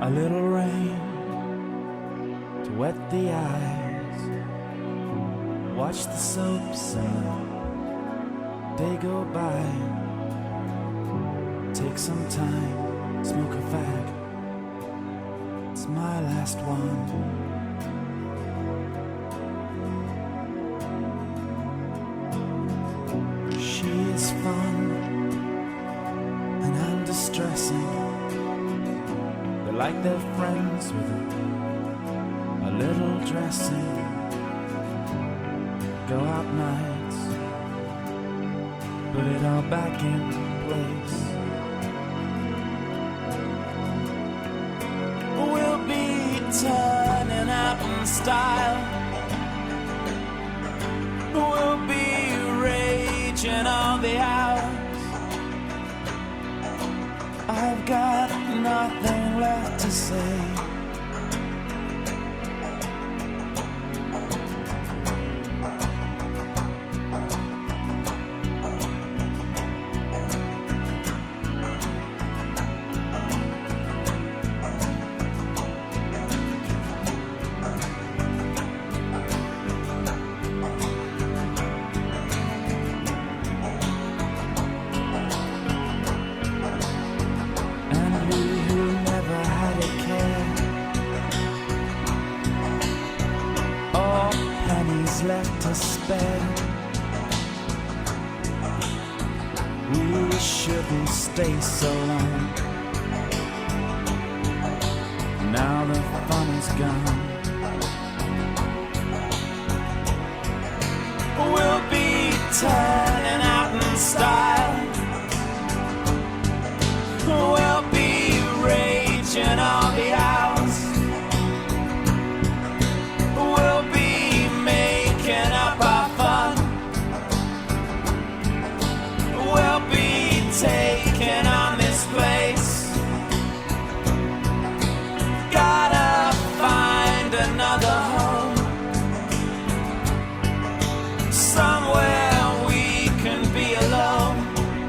A little rain to wet the eyes. Watch the soaps and the day go by. Take some time, smoke a fag. It's my last one. She is fun and I'm distressing. They're like they're friends with a little dressing. Go out nights, put it all back in place. We'll be turning out in style. We'll be raging all the hours. I've got nothing left to say. Left to spare. We shouldn't stay so long. Now the fun is gone. We'll be turning out in style. We'll be raging all the hours. We'll be up our fun. We'll be taking on this place. Gotta find another home, somewhere we can be alone.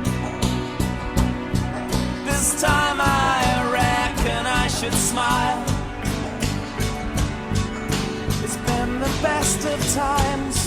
This time I reckon I should smile. It's been the best of times.